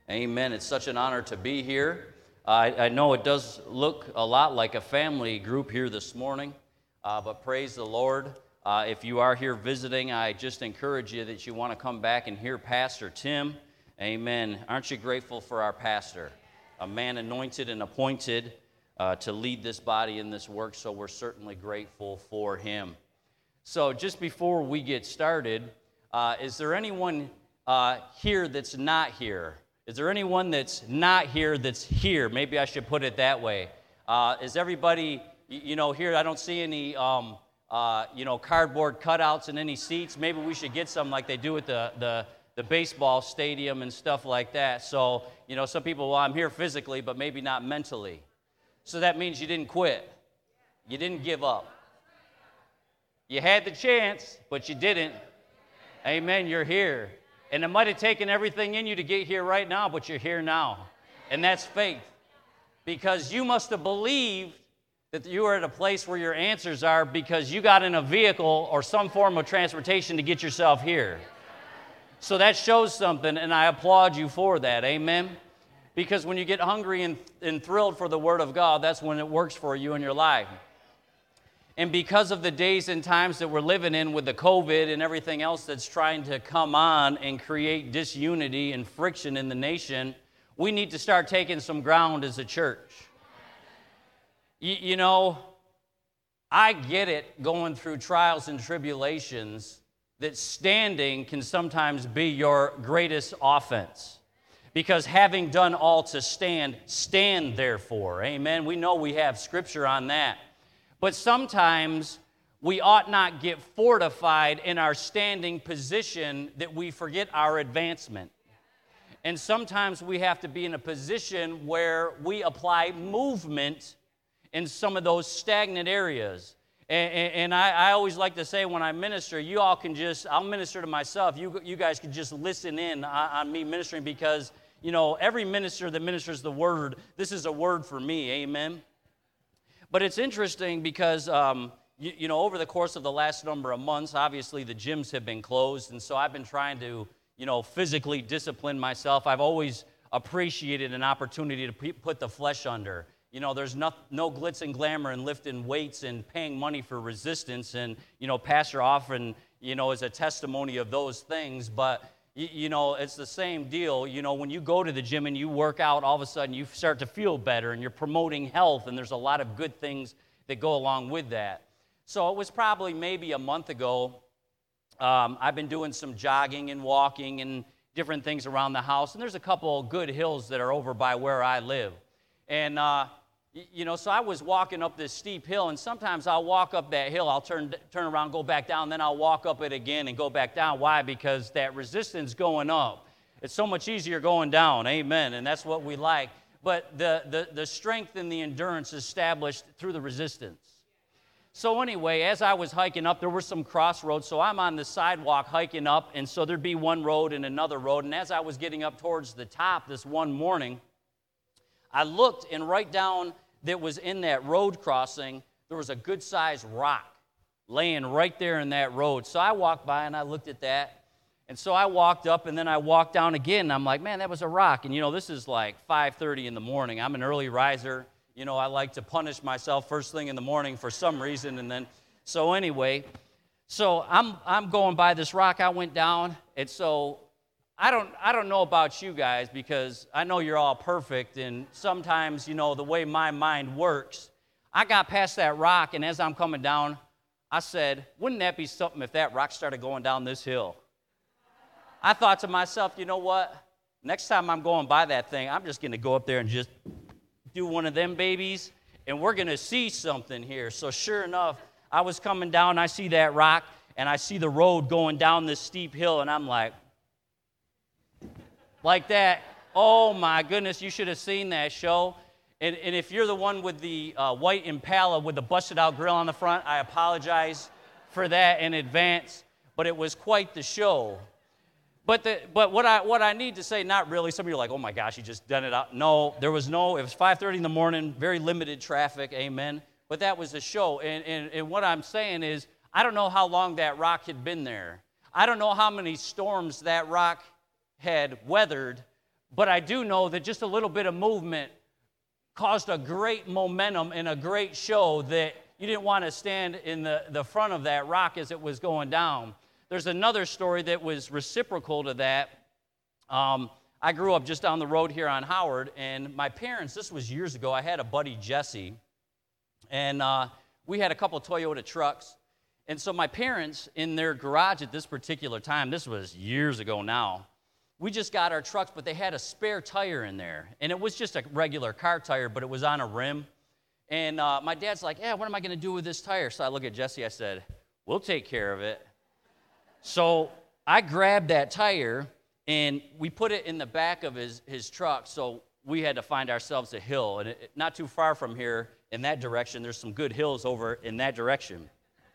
Amen. It's such an honor to be here. I know it does look a lot like a family group here this morning, but praise the Lord. If you are here visiting, I just encourage you that you want to come back and hear Pastor Tim. Amen. Aren't you grateful for our pastor? A man anointed and appointed to lead this body in this work, so we're certainly grateful for him. So just before we get started, is there anyone here that's not here? Is there anyone that's not here that's here? Maybe I should put it that way. Is everybody, here? I don't see any, cardboard cutouts in any seats. Maybe we should get some like they do at the baseball stadium and stuff like that. So, some people, well, I'm here physically, but maybe not mentally. So that means you didn't quit. You didn't give up. You had the chance, but you didn't. Amen, you're here. And it might have taken everything in you to get here right now, but you're here now. And that's faith. Because you must have believed that you are at a place where your answers are because you got in a vehicle or some form of transportation to get yourself here. So that shows something, and I applaud you for that. Amen? Because when you get hungry and thrilled for the Word of God, that's when it works for you in your life. And because of the days and times that we're living in with the COVID and everything else that's trying to come on and create disunity and friction in the nation, we need to start taking some ground as a church. I get it going through trials and tribulations that standing can sometimes be your greatest offense. Because having done all to stand, stand therefore. Amen. We know we have scripture on that. But sometimes we ought not get fortified in our standing position that we forget our advancement. And sometimes we have to be in a position where we apply movement in some of those stagnant areas. And I always like to say when I minister, you all can I'll minister to myself. You guys can just listen in on me ministering because, every minister that ministers the word, this is a word for me, amen? But it's interesting because, over the course of the last number of months, obviously the gyms have been closed, and so I've been trying to, physically discipline myself. I've always appreciated an opportunity to put the flesh under. There's no glitz and glamour in lifting weights and paying money for resistance, and, Pastor often, is a testimony of those things, but it's the same deal. When you go to the gym and you work out, all of a sudden you start to feel better and you're promoting health, and there's a lot of good things that go along with that. So it was probably maybe a month ago. I've been doing some jogging and walking and different things around the house, and there's a couple of good hills that are over by where I live. And, so I was walking up this steep hill, and sometimes I'll walk up that hill, I'll turn around, go back down, then I'll walk up it again and go back down. Why? Because that resistance going up. It's so much easier going down, amen, and that's what we like. But the strength and the endurance is established through the resistance. So anyway, as I was hiking up, there were some crossroads, so I'm on the sidewalk hiking up, and so there'd be one road and another road, and as I was getting up towards the top this one morning, I looked, and right down that was in that road crossing, there was a good-sized rock laying right there in that road. So I walked by, and I looked at that, and so I walked up, and then I walked down again, and I'm like, man, that was a rock. And, this is like 5:30 in the morning. I'm an early riser. I like to punish myself first thing in the morning for some reason, and then, so anyway, so I'm going by this rock. I went down, and so I don't know about you guys because I know you're all perfect, and sometimes, the way my mind works, I got past that rock, and as I'm coming down, I said, wouldn't that be something if that rock started going down this hill? I thought to myself, you know what? Next time I'm going by that thing, I'm just going to go up there and just do one of them babies, and we're going to see something here. So sure enough, I was coming down, I see that rock, and I see the road going down this steep hill, and I'm like that. Oh my goodness, you should have seen that show. And if you're the one with the white Impala with the busted out grill on the front, I apologize for that in advance, but it was quite the show. But what I need to say, not really. Some of you are like, oh my gosh, you just done it out. No, it was 5:30 in the morning, very limited traffic, amen. But that was the show. And what I'm saying is, I don't know how long that rock had been there. I don't know how many storms that rock had weathered, But I do know that just a little bit of movement caused a great momentum and a great show that you didn't want to stand in the front of that rock as it was going down. There's another story that was reciprocal to that. I grew up just down the road here on Howard, and my parents, this was years ago, I had a buddy, Jesse, and we had a couple Toyota trucks. And so my parents, in their garage at this particular time, this was years ago now, we just got our trucks, but they had a spare tire in there. And it was just a regular car tire, but it was on a rim. And my dad's like, yeah, what am I going to do with this tire? So I look at Jesse, I said, we'll take care of it. So I grabbed that tire, and we put it in the back of his truck, so we had to find ourselves a hill. And not too far from here in that direction, there's some good hills over in that direction.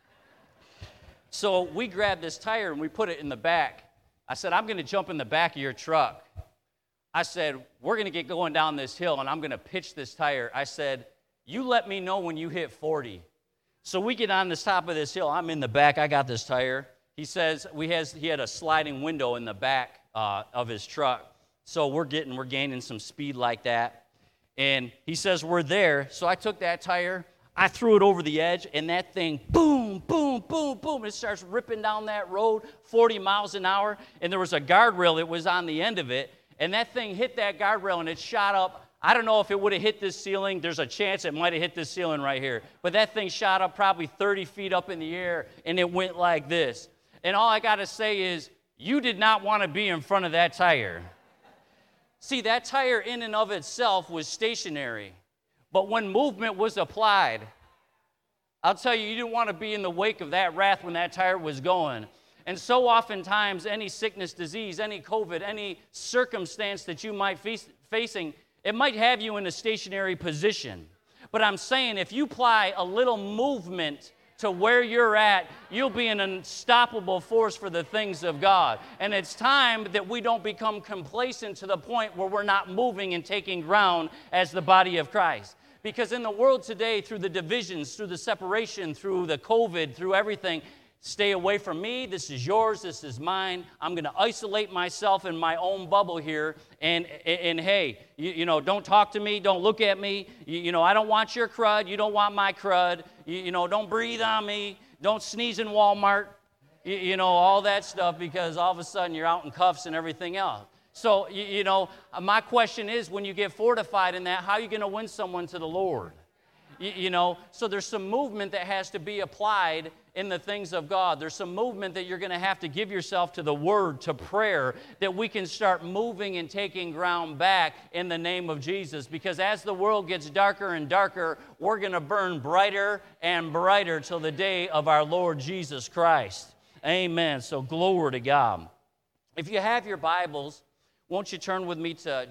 So we grabbed this tire, and we put it in the back. I said, I'm going to jump in the back of your truck. I said, we're going to get going down this hill, and I'm going to pitch this tire. I said, you let me know when you hit 40. So we get on the top of this hill. I'm in the back. I got this tire. He says he had a sliding window in the back of his truck. So we're gaining some speed like that. And he says we're there. So I took that tire. I threw it over the edge, and that thing, boom, boom, boom, boom. It starts ripping down that road 40 miles an hour. And there was a guardrail that was on the end of it. And that thing hit that guardrail, and it shot up. I don't know if it would have hit this ceiling. There's a chance it might have hit this ceiling right here. But that thing shot up probably 30 feet up in the air, and it went like this. And all I got to say is, you did not want to be in front of that tire. See, that tire in and of itself was stationary. But when movement was applied, I'll tell you, you didn't want to be in the wake of that wrath when that tire was going. And so oftentimes, any sickness, disease, any COVID, any circumstance that you might be facing, it might have you in a stationary position. But I'm saying if you apply a little movement to where you're at, you'll be an unstoppable force for the things of God. And it's time that we don't become complacent to the point where we're not moving and taking ground as the body of Christ. Because in the world today, through the divisions, through the separation, through the COVID, through everything, stay away from me, this is yours, this is mine. I'm going to isolate myself in my own bubble here. And hey, you know, don't talk to me, don't look at me. You know, I don't want your crud, you don't want my crud. You know, don't breathe on me, don't sneeze in Walmart. You know, all that stuff, because all of a sudden you're out in cuffs and everything else. So, you know, my question is, when you get fortified in that, how are you going to win someone to the Lord? You know, so there's some movement that has to be applied in the things of God. There's some movement that you're going to have to give yourself to the Word, to prayer, that we can start moving and taking ground back in the name of Jesus. Because as the world gets darker and darker, we're going to burn brighter and brighter till the day of our Lord Jesus Christ. Amen. So glory to God. If you have your Bibles, won't you turn with me to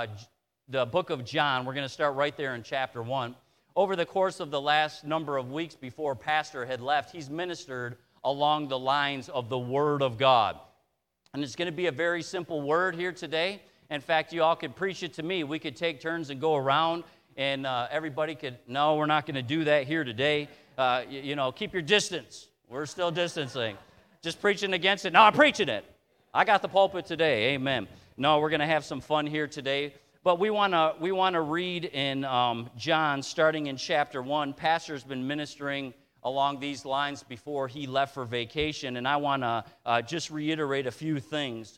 the book of John? We're going to start right there in chapter 1. Over the course of the last number of weeks before Pastor had left, he's ministered along the lines of the Word of God. And it's going to be a very simple word here today. In fact, you all could preach it to me. We could take turns and go around, and everybody could, no, we're not going to do that here today. You know, keep your distance. We're still distancing. Just preaching against it. No, I'm preaching it. I got the pulpit today. Amen. No, we're going to have some fun here today. But we want to read in John, starting in chapter 1. Pastor's been ministering along these lines before he left for vacation, and I want to just reiterate a few things.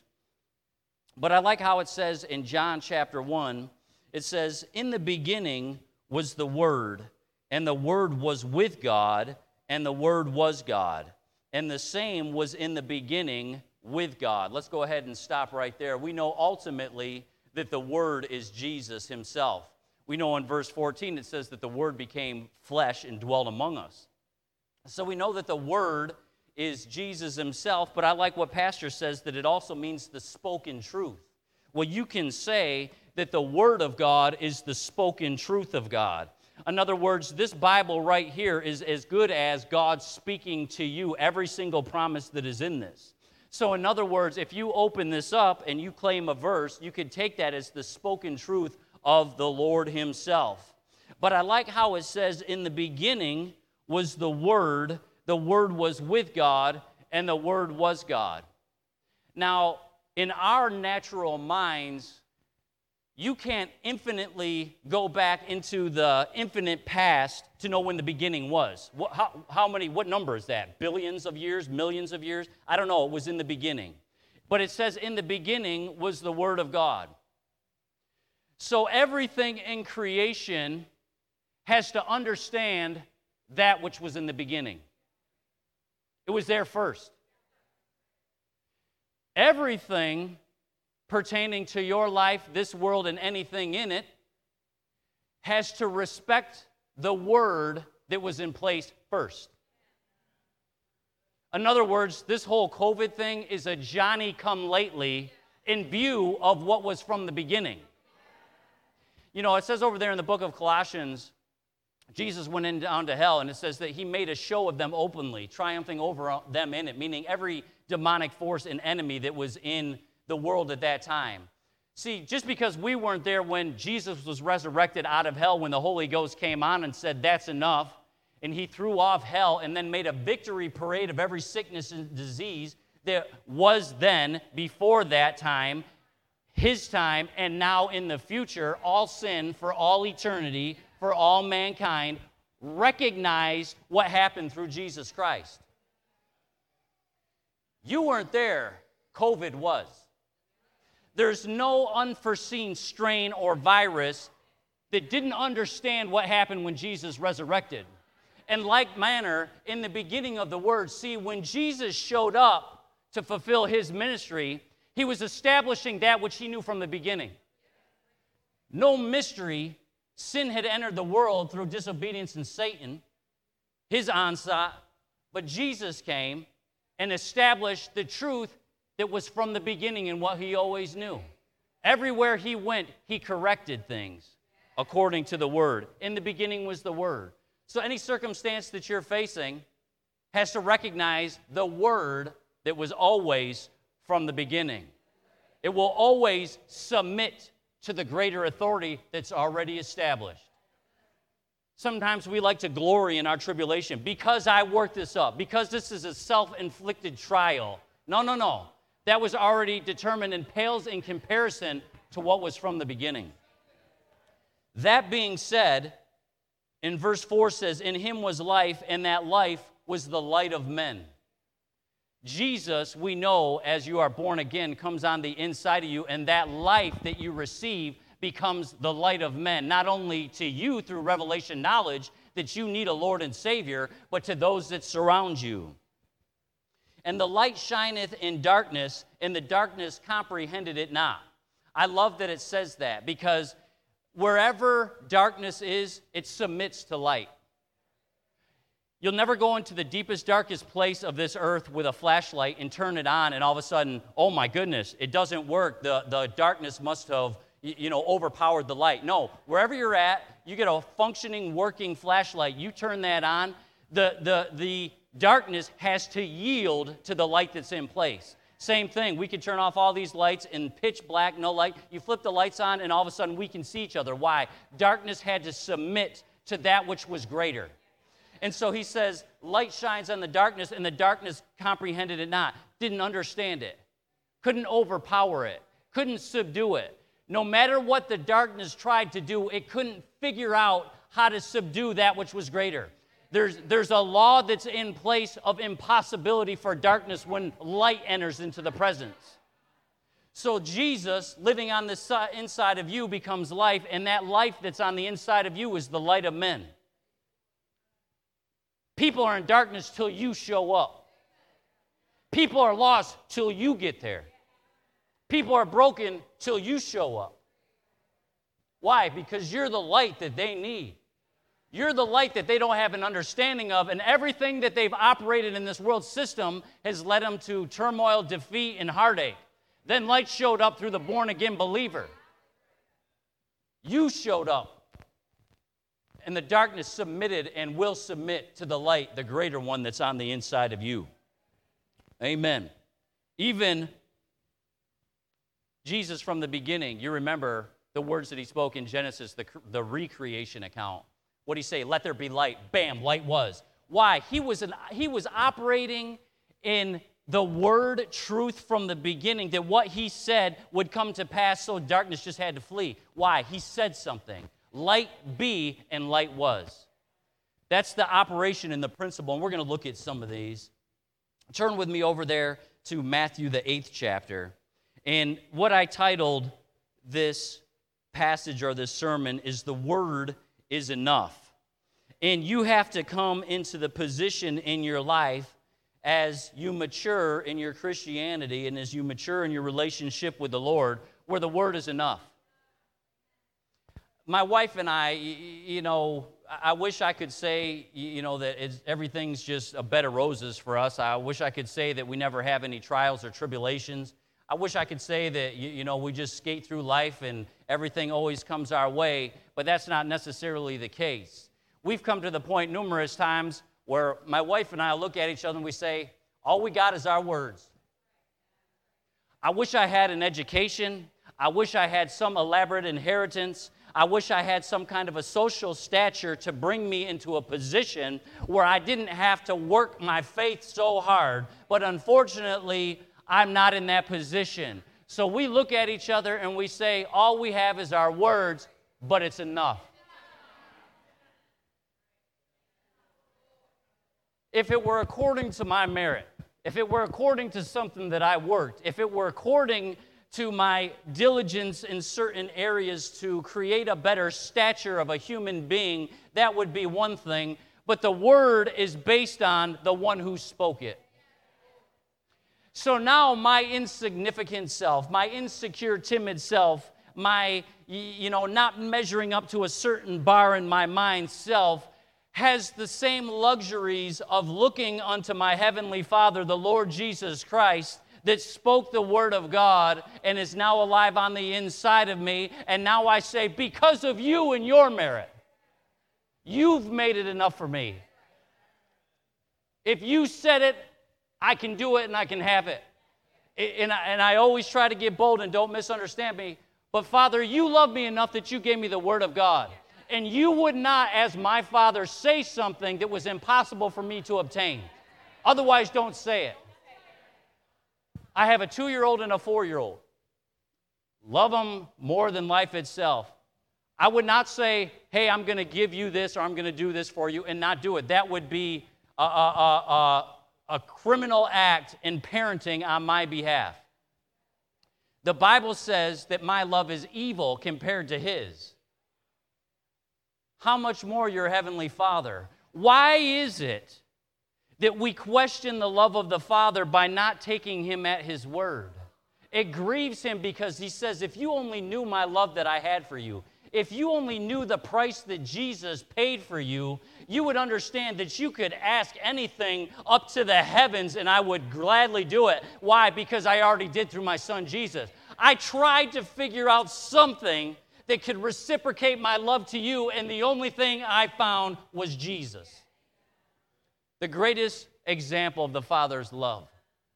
But I like how it says in John chapter 1, it says, "In the beginning was the Word, and the Word was with God, and the Word was God. And the same was in the beginning with God." Let's go ahead and stop right there. We know ultimately that the Word is Jesus himself. We know in verse 14 it says that the Word became flesh and dwelt among us. So we know that the Word is Jesus himself, but I like what Pastor says, that it also means the spoken truth. Well, you can say that the Word of God is the spoken truth of God. In other words, this Bible right here is as good as God speaking to you every single promise that is in this. So in other words, if you open this up and you claim a verse, you could take that as the spoken truth of the Lord himself. But I like how it says, in the beginning was the Word was with God, and the Word was God. Now, in our natural minds, you can't infinitely go back into the infinite past to know when the beginning was. What number is that? Billions of years, millions of years? I don't know. It was in the beginning. But it says in the beginning was the Word of God. So everything in creation has to understand that which was in the beginning. It was there first. Everything pertaining to your life, this world, and anything in it has to respect the Word that was in place first. In other words, this whole COVID thing is a Johnny-come-lately in view of what was from the beginning. You know, it says over there in the book of Colossians, Jesus went down to hell, and it says that he made a show of them openly, triumphing over them in it, meaning every demonic force and enemy that was in the world at that time. See, just because we weren't there when Jesus was resurrected out of hell, when the Holy Ghost came on and said, that's enough, and he threw off hell and then made a victory parade of every sickness and disease that was then, before that time, his time, and now in the future, all sin for all eternity, for all mankind, recognized what happened through Jesus Christ. You weren't there. COVID was. There's no unforeseen strain or virus that didn't understand what happened when Jesus resurrected. In like manner, in the beginning of the Word, see, when Jesus showed up to fulfill his ministry, he was establishing that which he knew from the beginning. No mystery, sin had entered the world through disobedience and Satan, his onslaught, but Jesus came and established the truth that was from the beginning and what he always knew. Everywhere he went, he corrected things according to the Word. In the beginning was the Word. So any circumstance that you're facing has to recognize the Word that was always from the beginning. It will always submit to the greater authority that's already established. Sometimes we like to glory in our tribulation because I worked this up, because this is a self-inflicted trial. No. That was already determined and pales in comparison to what was from the beginning. That being said, in verse 4 says, in him was life, and that life was the light of men. Jesus, we know, as you are born again, comes on the inside of you, and that life that you receive becomes the light of men, not only to you through revelation knowledge that you need a Lord and Savior, but to those that surround you. And the light shineth in darkness, and the darkness comprehended it not. I love that it says that, because wherever darkness is, it submits to light. You'll never go into the deepest, darkest place of this earth with a flashlight and turn it on, and all of a sudden, oh my goodness, it doesn't work. The darkness must have, overpowered the light. No, wherever you're at, you get a functioning, working flashlight. You turn that on, the darkness has to yield to the light that's in place. Same thing, we could turn off all these lights in pitch black, no light. You flip the lights on, and all of a sudden we can see each other. Why? Darkness had to submit to that which was greater. And so he says, light shines on the darkness, and the darkness comprehended it not, didn't understand it, couldn't overpower it, couldn't subdue it. No matter what the darkness tried to do, it couldn't figure out how to subdue that which was greater. There's a law that's in place of impossibility for darkness when light enters into the presence. So Jesus, living on the inside of you, becomes life, and that life that's on the inside of you is the light of men. People are in darkness till you show up. People are lost till you get there. People are broken till you show up. Why? Because you're the light that they need. You're the light that they don't have an understanding of, and everything that they've operated in this world system has led them to turmoil, defeat, and heartache. Then light showed up through the born-again believer. You showed up. And the darkness submitted and will submit to the light, the greater one that's on the inside of you. Amen. Even Jesus from the beginning, you remember the words that he spoke in Genesis, the recreation account. What did he say? Let there be light. Bam, light was. Why? He was operating in the word truth from the beginning, that what he said would come to pass, so darkness just had to flee. Why? He said something. Light be, and light was. That's the operation and the principle, and we're going to look at some of these. Turn with me over there to Matthew, the 8th chapter. And what I titled this passage or this sermon is "The Word is Enough." And you have to come into the position in your life as you mature in your Christianity and as you mature in your relationship with the Lord, where the Word is enough. My wife and I, I wish I could say, that everything's just a bed of roses for us. I wish I could say that we never have any trials or tribulations. I wish I could say that, we just skate through life and everything always comes our way, but that's not necessarily the case. We've come to the point numerous times where my wife and I look at each other and we say, all we got is our words. I wish I had an education. I wish I had some elaborate inheritance. I wish I had some kind of a social stature to bring me into a position where I didn't have to work my faith so hard. But unfortunately, I'm not in that position. So we look at each other and we say, all we have is our words, but it's enough. If it were according to my merit, if it were according to something that I worked, if it were according to my diligence in certain areas to create a better stature of a human being, that would be one thing. But the word is based on the one who spoke it. So now my insignificant self, my insecure, timid self, my, not measuring up to a certain bar in my mind self, has the same luxuries of looking unto my heavenly Father, the Lord Jesus Christ, that spoke the word of God and is now alive on the inside of me. And now I say, because of you and your merit, you've made it enough for me. If you said it, I can do it and I can have it. And I always try to get bold, and don't misunderstand me. But Father, you love me enough that you gave me the word of God. And you would not, as my Father, say something that was impossible for me to obtain. Otherwise, don't say it. I have a 2-year-old and a 4-year-old. Love them more than life itself. I would not say, hey, I'm going to give you this or I'm going to do this for you and not do it. That would be a criminal act in parenting on my behalf. The Bible says that my love is evil compared to His. How much more your Heavenly Father? Why is it that we question the love of the Father by not taking Him at His word? It grieves Him because He says, if you only knew my love that I had for you, if you only knew the price that Jesus paid for you, you would understand that you could ask anything up to the heavens and I would gladly do it. Why? Because I already did through my Son Jesus. I tried to figure out something that could reciprocate my love to you, and the only thing I found was Jesus. The greatest example of the Father's love.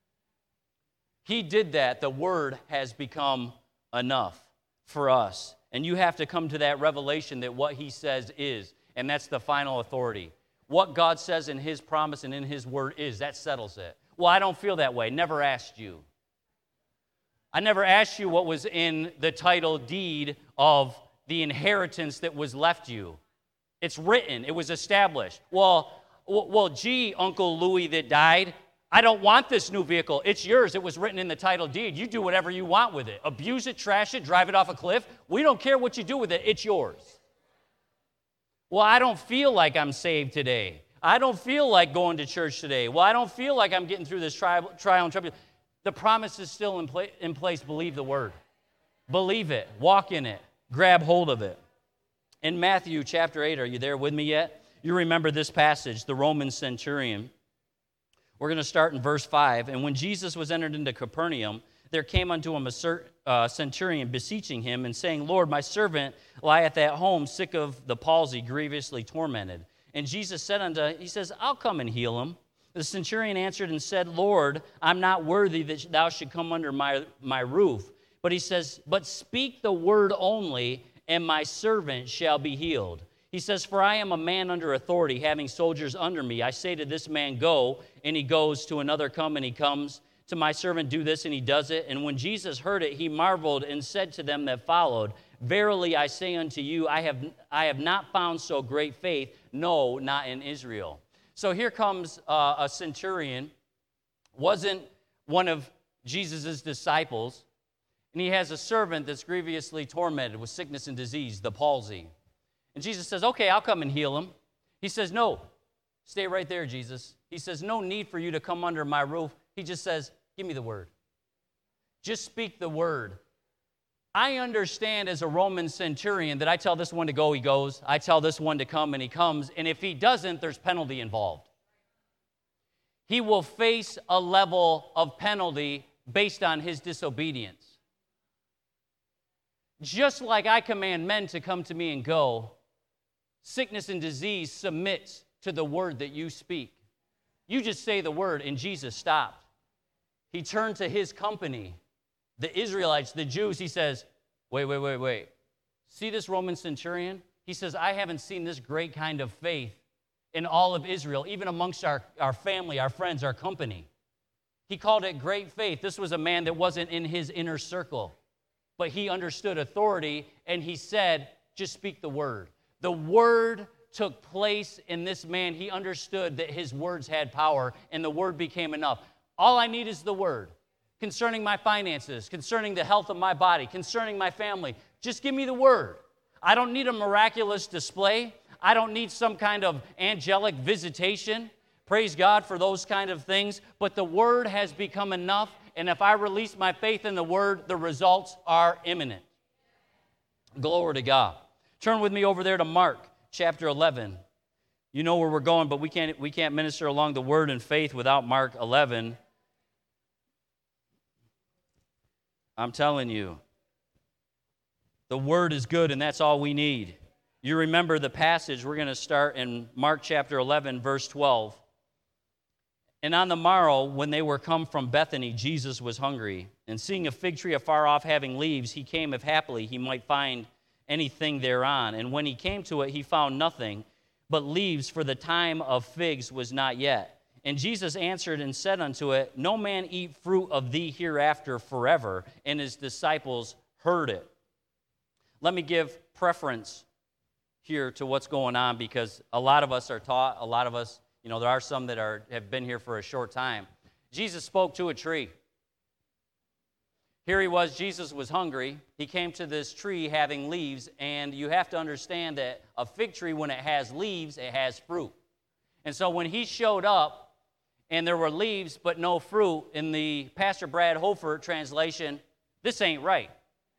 He did that. The Word has become enough for us. And you have to come to that revelation that what He says is, and that's the final authority. What God says in His promise and in His Word is, that settles it. Well, I don't feel that way. Never asked you. I never asked you what was in the title deed of the inheritance that was left you. It's written. It was established. Well, gee, Uncle Louie that died, I don't want this new vehicle. It's yours. It was written in the title deed. You do whatever you want with it. Abuse it, trash it, drive it off a cliff. We don't care what you do with it. It's yours. Well, I don't feel like I'm saved today. I don't feel like going to church today. Well, I don't feel like I'm getting through this trial and tribulation. The promise is still in place. Believe the word. Believe it. Walk in it. Grab hold of it. In Matthew chapter 8, are you there with me yet? You remember this passage, the Roman centurion. We're going to start in verse 5. And when Jesus was entered into Capernaum, there came unto him a centurion beseeching him and saying, Lord, my servant lieth at home, sick of the palsy, grievously tormented. And Jesus said unto him, he says, I'll come and heal him. The centurion answered and said, Lord, I'm not worthy that thou should come under my roof. But he says, but speak the word only, and my servant shall be healed. He says, "For I am a man under authority, having soldiers under me. I say to this man, go, and he goes, to another, come, and he comes, to my servant, do this, and he does it." And when Jesus heard it, he marveled and said to them that followed, "Verily I say unto you, I have not found so great faith, no, not in Israel." So here comes a centurion, wasn't one of Jesus' disciples, and he has a servant that's grievously tormented with sickness and disease, the palsy. And Jesus says, "Okay, I'll come and heal him." He says, "No, stay right there, Jesus." He says, "No need for you to come under my roof." He just says, "Give me the word. Just speak the word." I understand as a Roman centurion that I tell this one to go, he goes. I tell this one to come, and he comes. And if he doesn't, there's penalty involved. He will face a level of penalty based on his disobedience. Just like I command men to come to me and go, sickness and disease submits to the word that you speak. You just say the word, and Jesus stopped. He turned to his company, the Israelites, the Jews. He says, wait. See this Roman centurion? He says, "I haven't seen this great kind of faith in all of Israel, even amongst our family, our friends, our company." He called it great faith. This was a man that wasn't in his inner circle, but he understood authority, and he said, "Just speak the word." The word took place in this man. He understood that his words had power, and the word became enough. All I need is the word concerning my finances, concerning the health of my body, concerning my family. Just give me the word. I don't need a miraculous display. I don't need some kind of angelic visitation. Praise God for those kind of things. But the word has become enough, and if I release my faith in the word, the results are imminent. Glory to God. Turn with me over there to Mark chapter 11. You know where we're going, but we can't minister along the word and faith without Mark 11. I'm telling you, the word is good, and that's all we need. You remember the passage. We're going to start in Mark chapter 11, verse 12. "And on the morrow, when they were come from Bethany, Jesus was hungry. And seeing a fig tree afar off having leaves, he came if haply he might find anything thereon. And when he came to it, he found nothing but leaves, for the time of figs was not yet. And Jesus answered and said unto it, No man eat fruit of thee hereafter forever. And his disciples heard it." Let me give preference here to what's going on, because a lot of us are taught, a lot of us, there are some that have been here for a short time. Jesus spoke to a tree. Here he was, Jesus was hungry. He came to this tree having leaves, and you have to understand that a fig tree, when it has leaves, it has fruit. And so when he showed up, and there were leaves but no fruit, in the Pastor Brad Hofer translation, this ain't right.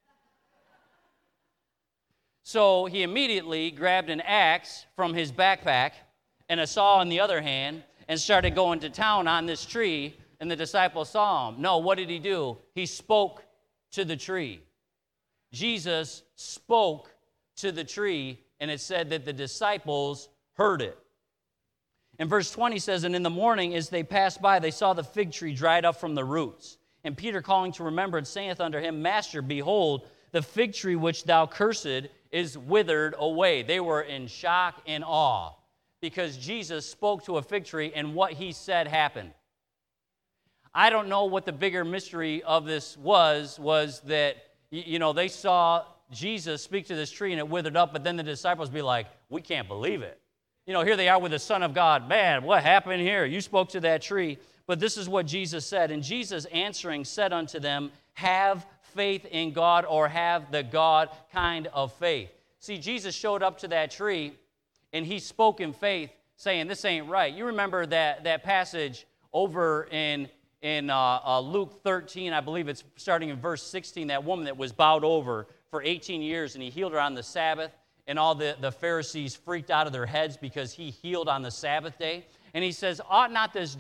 So he immediately grabbed an axe from his backpack and a saw in the other hand and started going to town on this tree, and the disciples saw him. No, what did he do? He spoke to the tree. Jesus spoke to the tree, and it said that the disciples heard it. And verse 20 says, "And in the morning as they passed by, they saw the fig tree dried up from the roots. And Peter, calling to remembrance, saith unto him, Master, behold, the fig tree which thou cursed is withered away." They were in shock and awe, because Jesus spoke to a fig tree, and what he said happened. I don't know what the bigger mystery of this was that, they saw Jesus speak to this tree and it withered up, but then the disciples be like, "We can't believe it. Here they are with the Son of God. Man, what happened here? You spoke to that tree." But this is what Jesus said. "And Jesus answering said unto them, Have faith in God, or have the God kind of faith." See, Jesus showed up to that tree, and he spoke in faith, saying, "This ain't right." You remember that passage over in Luke 13, I believe it's starting in verse 16, that woman that was bowed over for 18 years, and he healed her on the Sabbath, and all the Pharisees freaked out of their heads because he healed on the Sabbath day. And he says, ought not this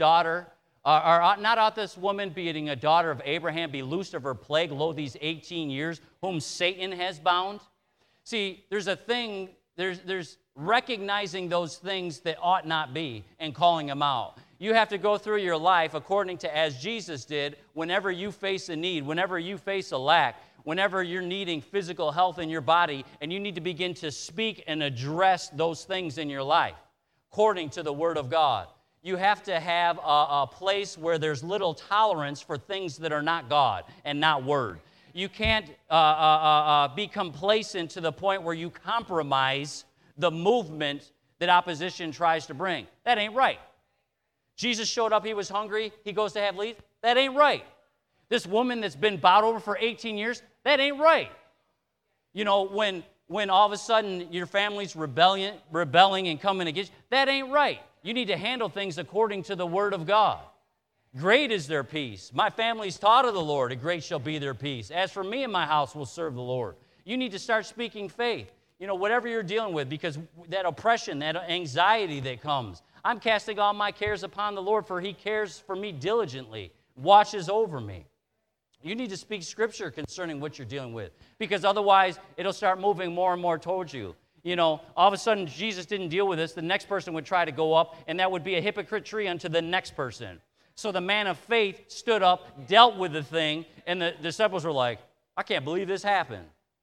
woman, being a daughter of Abraham, be loosed of her plague, lo, these 18 years, whom Satan has bound? See, there's recognizing those things that ought not be and calling them out. You have to go through your life according to as Jesus did. Whenever you face a need, whenever you face a lack, whenever you're needing physical health in your body and you need to begin to speak and address those things in your life according to the Word of God. You have to have a place where there's little tolerance for things that are not God and not Word. You can't be complacent to the point where you compromise the movement that opposition tries to bring. That ain't right. Jesus showed up, he was hungry, he goes to have leave. That ain't right. This woman that's been bowed over for 18 years, that ain't right. You know, when all of a sudden your family's rebelling and coming against you, that ain't right. You need to handle things according to the Word of God. Great is their peace. My family's taught of the Lord, and great shall be their peace. As for me and my house, will serve the Lord. You need to start speaking faith. You know, whatever you're dealing with, because that oppression, that anxiety that comes, I'm casting all my cares upon the Lord, for he cares for me diligently, watches over me. You need to speak Scripture concerning what you're dealing with, because otherwise it'll start moving more and more towards you. You know, all of a sudden Jesus didn't deal with this. The next person would try to go up, and that would be a hypocrite unto the next person. So the man of faith stood up, dealt with the thing, and the disciples were like, I can't believe this happened.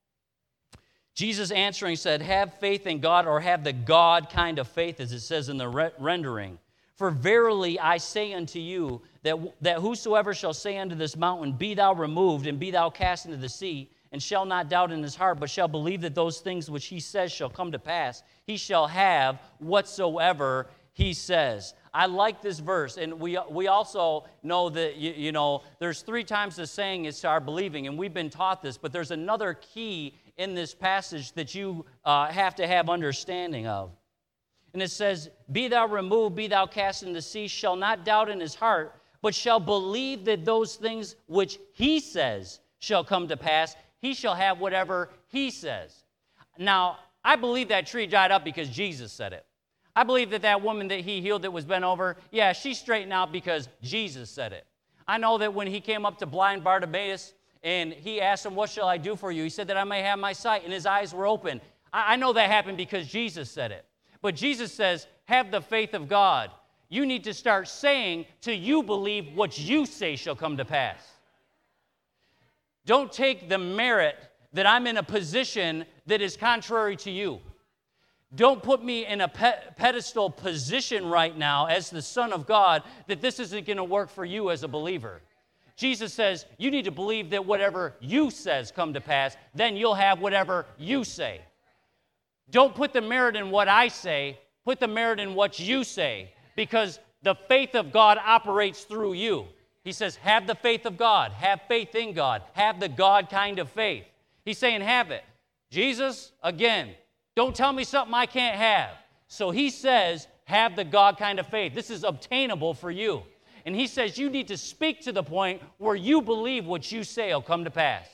Jesus answering said, have faith in God, or have the God kind of faith, as it says in the rendering. For verily I say unto you, that whosoever shall say unto this mountain, be thou removed, and be thou cast into the sea, and shall not doubt in his heart, but shall believe that those things which he says shall come to pass, he shall have whatsoever he says. I like this verse, and we also know that, you know, there's 3 times the saying is to our believing, and we've been taught this, but there's another key in this passage that you have to have understanding of. And it says, be thou removed, be thou cast into the sea, shall not doubt in his heart, but shall believe that those things which he says shall come to pass, he shall have whatever he says. Now, I believe that tree dried up because Jesus said it. I believe that woman that he healed that was bent over, yeah, she straightened out because Jesus said it. I know that when he came up to blind Bartimaeus and he asked him, what shall I do for you? He said that I may have my sight, and his eyes were open. I know that happened because Jesus said it. But Jesus says, have the faith of God. You need to start saying till you believe what you say shall come to pass. Don't take the merit that I'm in a position that is contrary to you. Don't put me in a pedestal position right now as the Son of God that this isn't going to work for you as a believer. Jesus says you need to believe that whatever you says come to pass, then you'll have whatever you say. Don't put the merit in what I say, put the merit in what you say, because the faith of God operates through you. He says, have the faith of God, have faith in God, have the God kind of faith. He's saying, have it. Jesus, again, don't tell me something I can't have. So he says, have the God kind of faith. This is obtainable for you. And he says you need to speak to the point where you believe what you say will come to pass.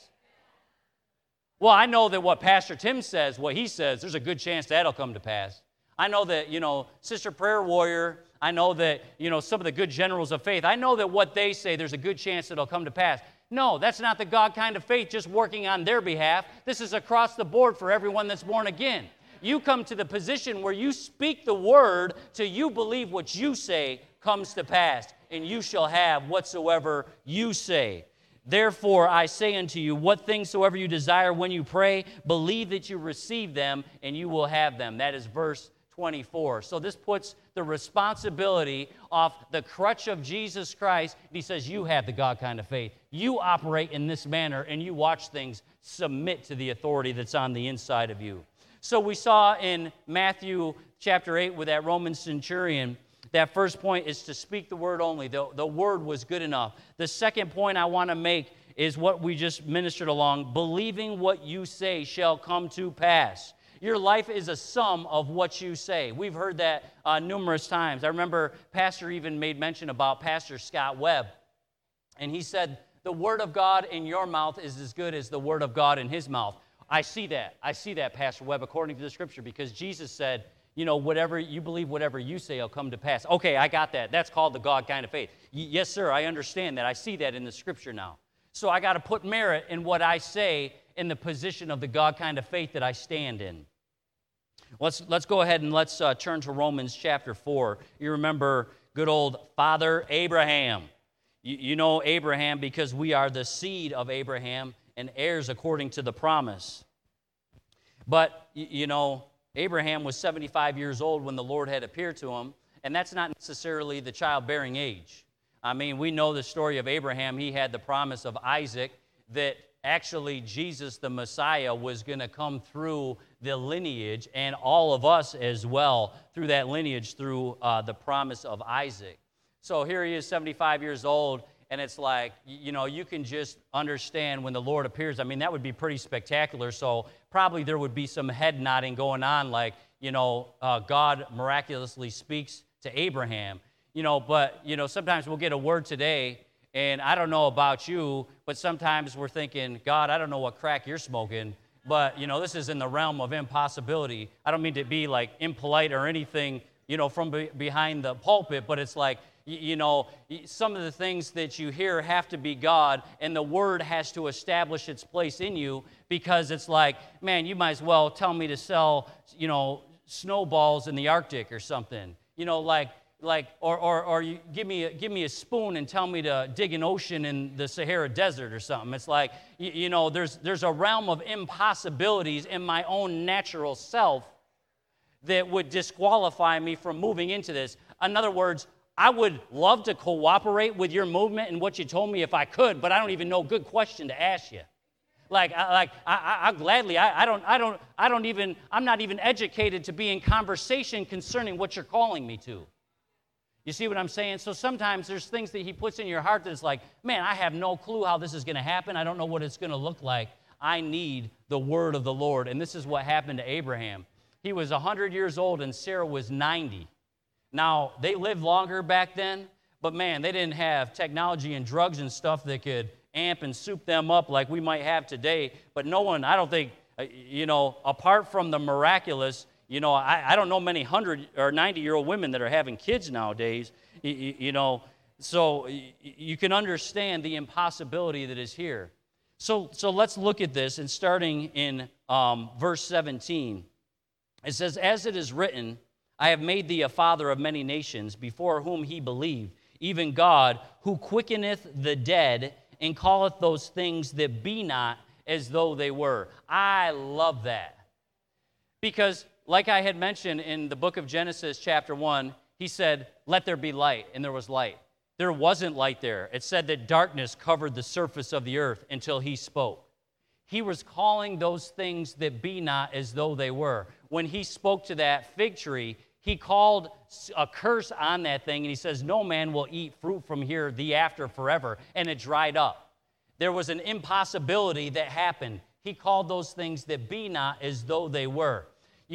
Well, I know that what Pastor Tim says, what he says, there's a good chance that'll come to pass. I know that, Sister Prayer Warrior, I know that, some of the good generals of faith, I know that what they say, there's a good chance it'll come to pass. No, that's not the God kind of faith just working on their behalf. This is across the board for everyone that's born again. You come to the position where you speak the word till you believe what you say comes to pass, and you shall have whatsoever you say. Therefore, I say unto you, what things soever you desire when you pray, believe that you receive them, and you will have them. That is verse 24. So this puts the responsibility off the crutch of Jesus Christ. He says, you have the God kind of faith. You operate in this manner, and you watch things submit to the authority that's on the inside of you. So we saw in Matthew chapter 8 with that Roman centurion, that first point is to speak the word only. The word was good enough. The second point I want to make is what we just ministered along. Believing what you say shall come to pass. Your life is a sum of what you say. We've heard that numerous times. I remember Pastor even made mention about Pastor Scott Webb. And he said, the word of God in your mouth is as good as the word of God in his mouth. I see that, Pastor Webb, according to the Scripture, because Jesus said, whatever you believe, whatever you say will come to pass. Okay, I got that. That's called the God kind of faith. Yes, sir, I understand that. I see that in the Scripture now. So I got to put merit in what I say in the position of the God kind of faith that I stand in. Let's go ahead and let's turn to Romans chapter 4. You remember good old Father Abraham. You know Abraham because we are the seed of Abraham and heirs according to the promise. But, Abraham was 75 years old when the Lord had appeared to him, and that's not necessarily the childbearing age. I mean, we know the story of Abraham. He had the promise of Isaac, that actually Jesus, the Messiah, was going to come through the lineage, and all of us as well, through that lineage, through the promise of Isaac. So here he is, 75 years old, and it's like, you can just understand when the Lord appears. I mean, that would be pretty spectacular. So probably there would be some head nodding going on, like, God miraculously speaks to Abraham. But sometimes we'll get a word today, and I don't know about you, but sometimes we're thinking, God, I don't know what crack you're smoking, but, this is in the realm of impossibility. I don't mean to be, like, impolite or anything, from behind the pulpit, but it's like, some of the things that you hear have to be God, and the Word has to establish its place in you, because it's like, man, you might as well tell me to sell, snowballs in the Arctic or something, or you give me a spoon and tell me to dig an ocean in the Sahara Desert or something. It's like, there's a realm of impossibilities in my own natural self that would disqualify me from moving into this. In other words, I would love to cooperate with your movement and what you told me if I could, but I don't even know a good question to ask you. I gladly, I'm not even educated to be in conversation concerning what you're calling me to. You see what I'm saying? So sometimes there's things that he puts in your heart that's like, man, I have no clue how this is going to happen. I don't know what it's going to look like. I need the word of the Lord. And this is what happened to Abraham. He was 100 years old and Sarah was 90. Now, they lived longer back then, but man, they didn't have technology and drugs and stuff that could amp and soup them up like we might have today. But no one, I don't think, apart from the miraculous, I don't know many 100 or 90-year-old women that are having kids nowadays, so you can understand the impossibility that is here. So let's look at this, and starting in verse 17, it says, as it is written, I have made thee a father of many nations, before whom he believed, even God, who quickeneth the dead, and calleth those things that be not as though they were. I love that. Because, like I had mentioned in the book of Genesis, chapter 1, he said, let there be light, and there was light. There wasn't light there. It said that darkness covered the surface of the earth until he spoke. He was calling those things that be not as though they were. When he spoke to that fig tree, he called a curse on that thing, and he says, no man will eat fruit from here the after forever, and it dried up. There was an impossibility that happened. He called those things that be not as though they were.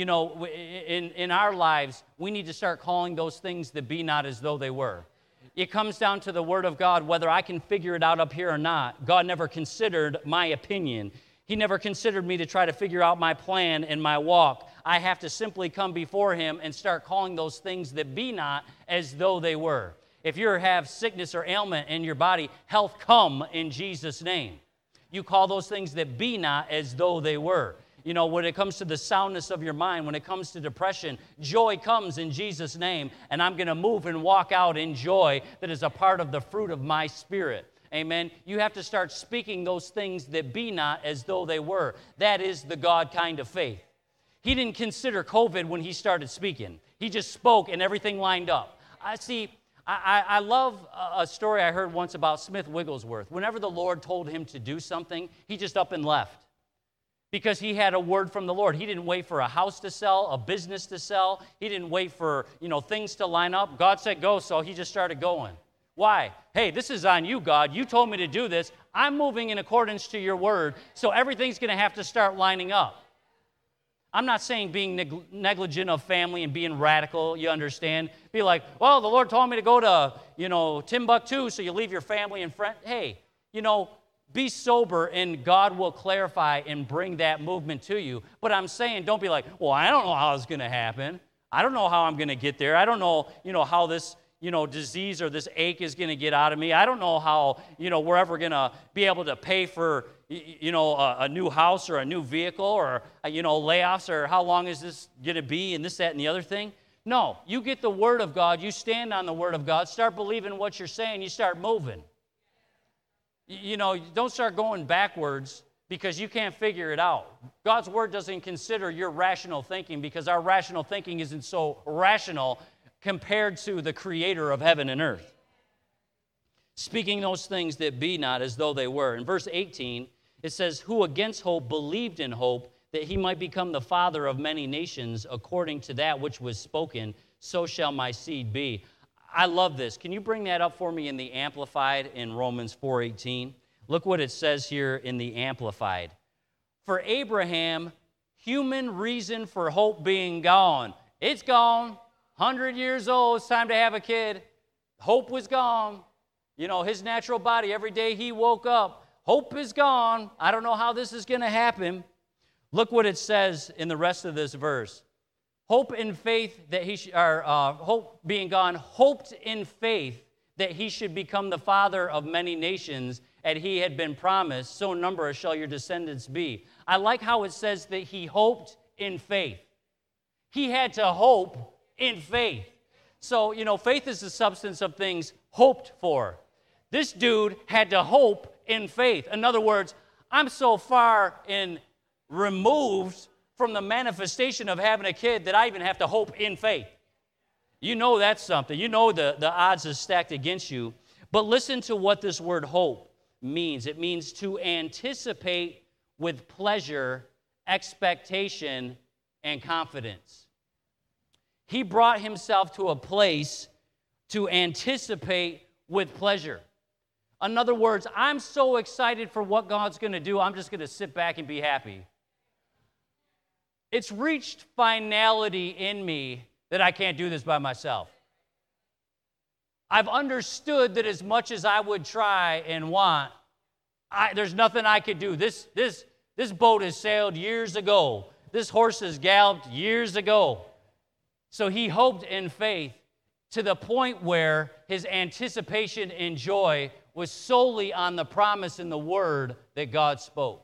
In our lives, we need to start calling those things that be not as though they were. It comes down to the Word of God, whether I can figure it out up here or not. God never considered my opinion. He never considered me to try to figure out my plan and my walk. I have to simply come before him and start calling those things that be not as though they were. If you have sickness or ailment in your body, health come in Jesus' name. You call those things that be not as though they were. When it comes to the soundness of your mind, when it comes to depression, joy comes in Jesus' name, and I'm going to move and walk out in joy that is a part of the fruit of my spirit. Amen. You have to start speaking those things that be not as though they were. That is the God kind of faith. He didn't consider COVID when he started speaking. He just spoke and everything lined up. I love a story I heard once about Smith Wigglesworth. Whenever the Lord told him to do something, he just up and left. Because he had a word from the Lord. He didn't wait for a house to sell, a business to sell. He didn't wait for, things to line up. God said go, so he just started going. Why? Hey, this is on you, God. You told me to do this. I'm moving in accordance to your word, so everything's going to have to start lining up. I'm not saying being negligent of family and being radical, you understand. Be like, well, the Lord told me to go to, Timbuktu, so you leave your family and friends. Hey, be sober, and God will clarify and bring that movement to you. But I'm saying, don't be like, well, I don't know how it's going to happen. I don't know how I'm going to get there. I don't know, how this, disease or this ache is going to get out of me. I don't know how, we're ever going to be able to pay for, a new house or a new vehicle or, layoffs, or how long is this going to be, and this, that, and the other thing. No, you get the Word of God. You stand on the Word of God. Start believing what you're saying. You start moving. Don't start going backwards because you can't figure it out. God's word doesn't consider your rational thinking because our rational thinking isn't so rational compared to the creator of heaven and earth. Speaking those things that be not as though they were. In verse 18, it says, who against hope believed in hope that he might become the father of many nations according to that which was spoken, so shall my seed be. I love this. Can you bring that up for me in the Amplified in Romans 4:18? Look what it says here in the Amplified. For Abraham, human reason for hope being gone. It's gone. 100 years old, it's time to have a kid. Hope was gone. You know, his natural body, every day he woke up, hope is gone. I don't know how this is going to happen. Look what it says in the rest of this verse. Hope in faith that hope being gone, hoped in faith that he should become the father of many nations, and he had been promised, so numerous shall your descendants be. I like how it says that he hoped in faith. He had to hope in faith. So, you know, faith is the substance of things hoped for. This dude had to hope in faith. In other words, I'm so far removed from the manifestation of having a kid that I even have to hope in faith. You know that's something. You know the odds are stacked against you. But listen to what this word hope means. It means to anticipate with pleasure, expectation, and confidence. He brought himself to a place to anticipate with pleasure. In other words, I'm so excited for what God's going to do, I'm just going to sit back and be happy. It's reached finality in me that I can't do this by myself. I've understood that as much as I would try and want, there's nothing I could do. This boat has sailed years ago. This horse has galloped years ago. So he hoped in faith to the point where his anticipation and joy was solely on the promise and the word that God spoke.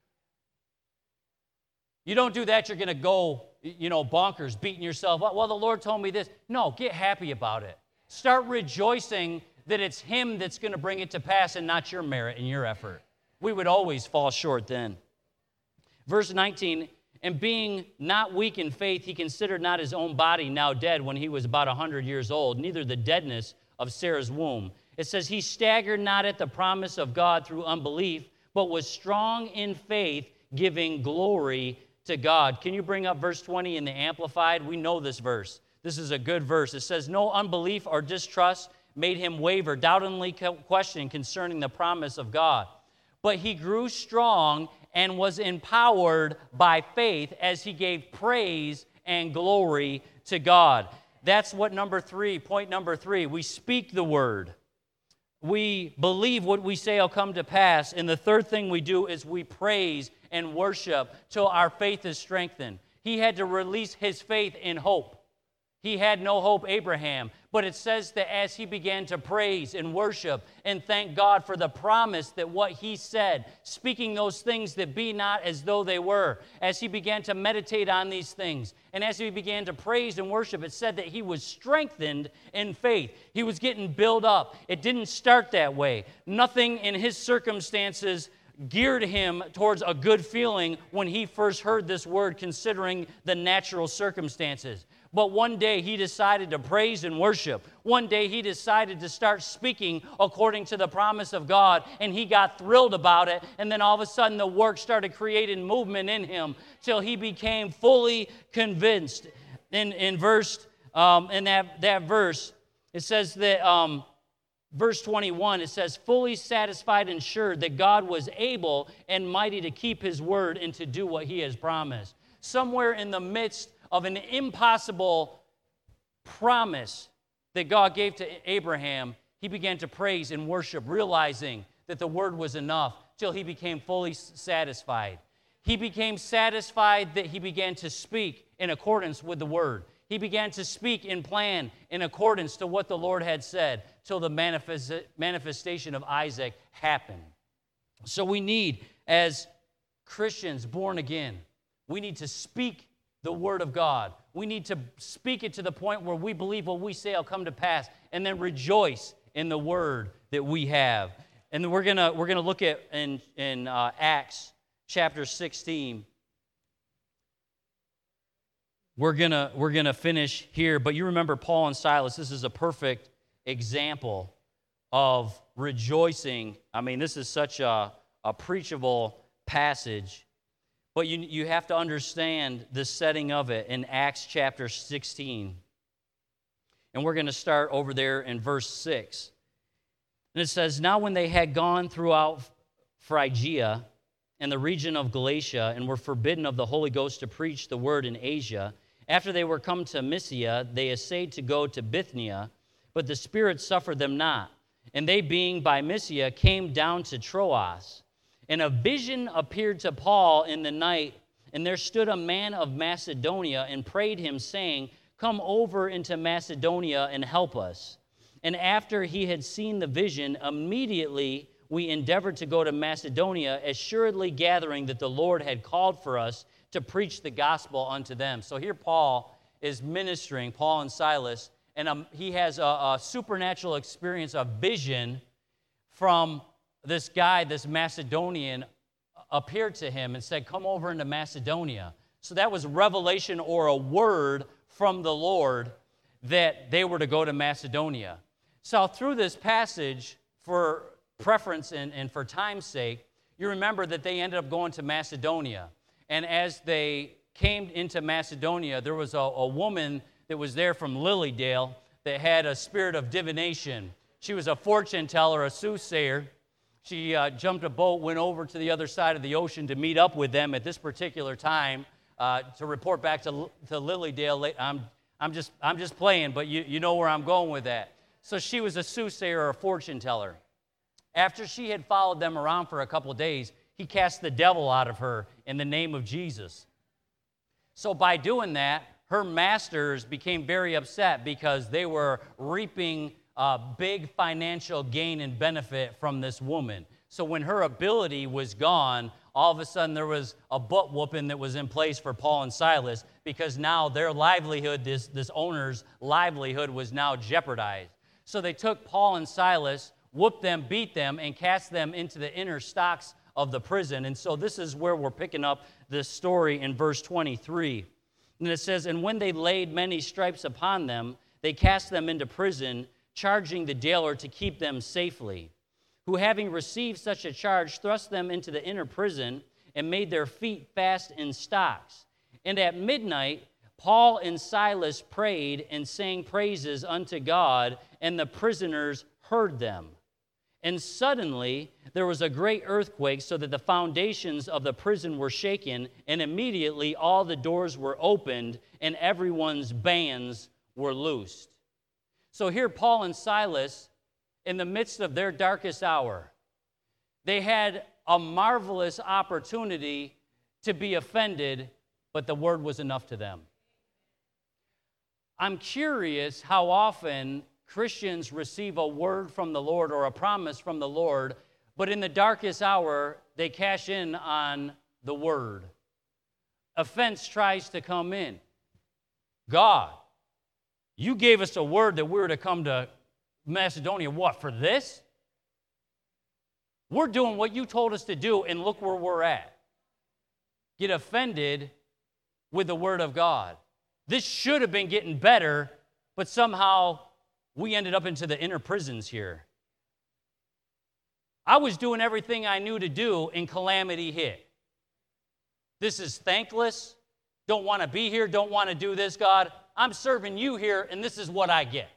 You don't do that, you're going to go, bonkers, beating yourself up. Well, the Lord told me this. No, get happy about it. Start rejoicing that it's him that's going to bring it to pass and not your merit and your effort. We would always fall short then. Verse 19, and being not weak in faith, he considered not his own body now dead when he was about 100 years old, neither the deadness of Sarah's womb. It says, he staggered not at the promise of God through unbelief, but was strong in faith, giving glory to God. Can you bring up verse 20 in the Amplified? We know this verse. This is a good verse. It says, no unbelief or distrust made him waver, doubtingly questioning concerning the promise of God. But he grew strong and was empowered by faith as he gave praise and glory to God. That's what point number three, we speak the word. We believe what we say will come to pass. And the third thing we do is we praise and worship till our faith is strengthened. He had to release his faith in hope. He had no hope, Abraham. But it says that as he began to praise and worship and thank God for the promise that what he said, speaking those things that be not as though they were, as he began to meditate on these things, and as he began to praise and worship, it said that he was strengthened in faith. He was getting built up. It didn't start that way. Nothing in his circumstances geared him towards a good feeling when he first heard this word, considering the natural circumstances. But one day he decided to praise and worship. One day he decided to start speaking according to the promise of God, and he got thrilled about it. And then all of a sudden the work started creating movement in him till he became fully convinced. In that verse, it says that verse 21, it says, fully satisfied and sure that God was able and mighty to keep his word and to do what he has promised. Somewhere in the midst of an impossible promise that God gave to Abraham, he began to praise and worship, realizing that the word was enough till he became fully satisfied. He became satisfied that he began to speak in accordance with the word. He began to speak and plan in accordance to what the Lord had said till the manifestation of Isaac happened. So we need, as Christians born again, we need to speak the word of God. We need to speak it to the point where we believe what we say will come to pass, and then rejoice in the word that we have. And we're gonna look at in Acts chapter 16. We're gonna finish here, but you remember Paul and Silas. This is a perfect example of rejoicing. I mean, this is such a preachable passage, but you have to understand the setting of it in Acts chapter 16. And we're going to start over there in verse 6. And it says, "Now when they had gone throughout Phrygia and the region of Galatia and were forbidden of the Holy Ghost to preach the word in Asia, after they were come to Mysia, they essayed to go to Bithynia, but the Spirit suffered them not. And they, being by Mysia, came down to Troas. And a vision appeared to Paul in the night, and there stood a man of Macedonia and prayed him, saying, Come over into Macedonia and help us. And after he had seen the vision, immediately we endeavored to go to Macedonia, assuredly gathering that the Lord had called for us to preach the gospel unto them." So here Paul is ministering, Paul and Silas, and he has a supernatural experience, a vision from this guy, this Macedonian, appeared to him and said, "Come over into Macedonia." So that was revelation or a word from the Lord that they were to go to Macedonia. So through this passage, for preference and for time's sake, you remember that they ended up going to Macedonia. And as they came into Macedonia, there was a woman that was there from Lilydale that had a spirit of divination. She was a fortune teller, a soothsayer. She jumped a boat, went over to the other side of the ocean to meet up with them at this particular time to report back to Lilydale. I'm just playing, but you know where I'm going with that. So she was a soothsayer or a fortune teller. After she had followed them around for a couple of days, he cast the devil out of her in the name of Jesus. So by doing that, her masters became very upset because they were reaping big financial gain and benefit from this woman. So when her ability was gone, all of a sudden there was a butt whooping that was in place for Paul and Silas, because now their livelihood, this owner's livelihood, was now jeopardized. So they took Paul and Silas, whooped them, beat them, and cast them into the inner stocks of the prison. And so this is where we're picking up this story in verse 23. And it says, "And when they laid many stripes upon them, they cast them into prison, charging the jailer to keep them safely, who, having received such a charge, thrust them into the inner prison and made their feet fast in stocks. And at midnight, Paul and Silas prayed and sang praises unto God, and the prisoners heard them. And suddenly there was a great earthquake, so that the foundations of the prison were shaken, and immediately all the doors were opened, and everyone's bands were loosed." So here Paul and Silas, in the midst of their darkest hour, they had a marvelous opportunity to be offended, but the word was enough to them. I'm curious how often Christians receive a word from the Lord or a promise from the Lord, but in the darkest hour, they cash in on the word. Offense tries to come in. God, you gave us a word that we were to come to Macedonia. What, for this? We're doing what you told us to do, and look where we're at. Get offended with the word of God. This should have been getting better, but somehow we ended up into the inner prisons here. I was doing everything I knew to do, and calamity hit. This is thankless. Don't want to be here. Don't want to do this, God. I'm serving you here, and this is what I get.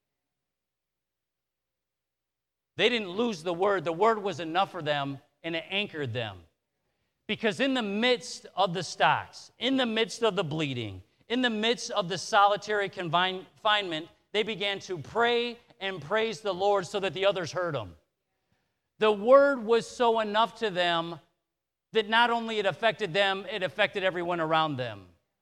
They didn't lose the word. The word was enough for them, and it anchored them. Because in the midst of the stocks, in the midst of the bleeding, in the midst of the solitary confinement, they began to pray and praise the Lord so that the others heard them. The word was so enough to them that not only it affected them, it affected everyone around them.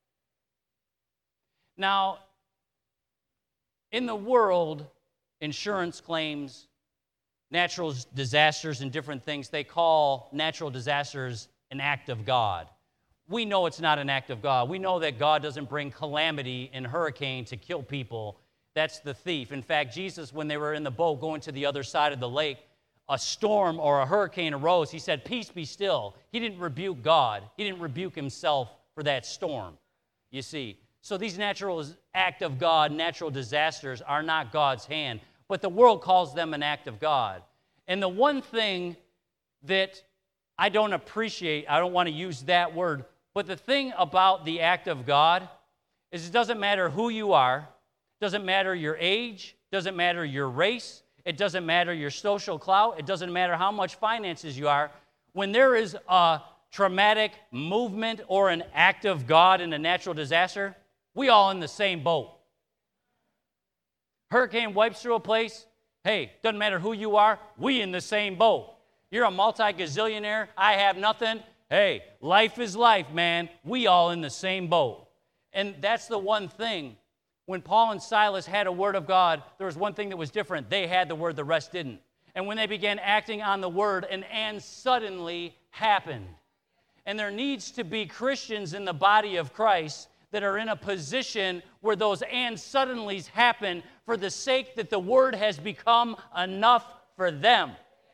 Now, in the world, insurance claims, natural disasters and different things, they call natural disasters an act of God. We know it's not an act of God. We know that God doesn't bring calamity and hurricane to kill people. That's the thief. In fact, Jesus, when they were in the boat going to the other side of the lake, a storm or a hurricane arose, he said, "Peace, be still." He didn't rebuke God. He didn't rebuke himself for that storm, you see. So these natural act of God, natural disasters, are not God's hand, but the world calls them an act of God. And the one thing that I don't appreciate, I don't want to use that word, but the thing about the act of God is it doesn't matter who you are, doesn't matter your age, doesn't matter your race, it doesn't matter your social clout, it doesn't matter how much finances you are. When there is a traumatic movement or an act of God in a natural disaster, we all in the same boat. Hurricane wipes through a place, hey, doesn't matter who you are, we in the same boat. You're a multi-gazillionaire, I have nothing. Hey, life is life, man. We all in the same boat. And that's the one thing. When Paul and Silas had a word of God, there was one thing that was different. They had the word, the rest didn't. And when they began acting on the word, and suddenly happened. And there needs to be Christians in the body of Christ that are in a position where those and suddenlies happen for the sake that the word has become enough for them.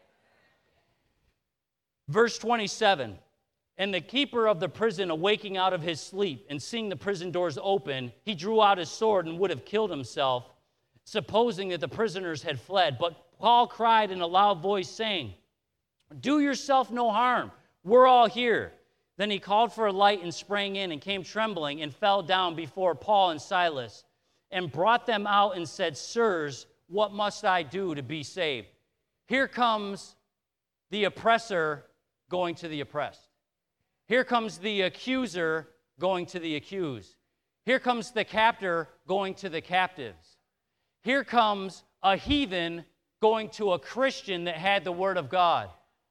Verse 27, and the keeper of the prison, awaking out of his sleep and seeing the prison doors open, he drew out his sword and would have killed himself, supposing that the prisoners had fled. But Paul cried in a loud voice, saying, "Do yourself no harm. We're all here." Then he called for a light and sprang in and came trembling and fell down before Paul and Silas and brought them out and said, "Sirs, what must I do to be saved?" Here comes the oppressor going to the oppressed. Here comes the accuser going to the accused. Here comes the captor going to the captives. Here comes a heathen going to a Christian that had the word of God.